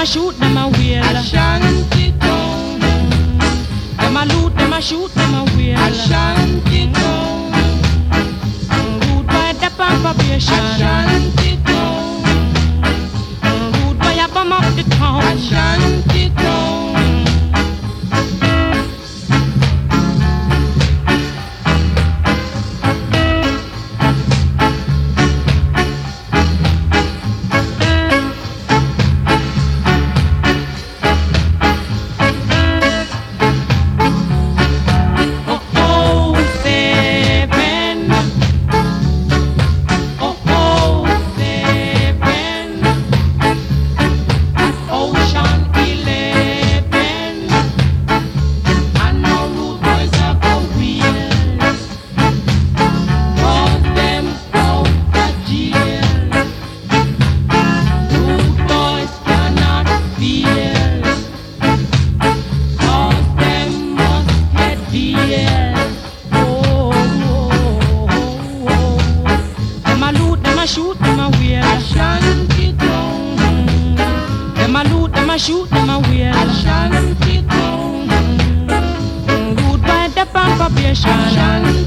shoot, them a wheel. Ashanti town. Them a loot, them a shoot, them a wheel. Ashanti town. Rude by the probation. Ashanti town. Rude by a bum up the town. Ashanti town. Shoot them a wheel. Ashanti town. Them a loot, them a shoot, them a wheel. Ashanti town. Rude by the probation. Ashanti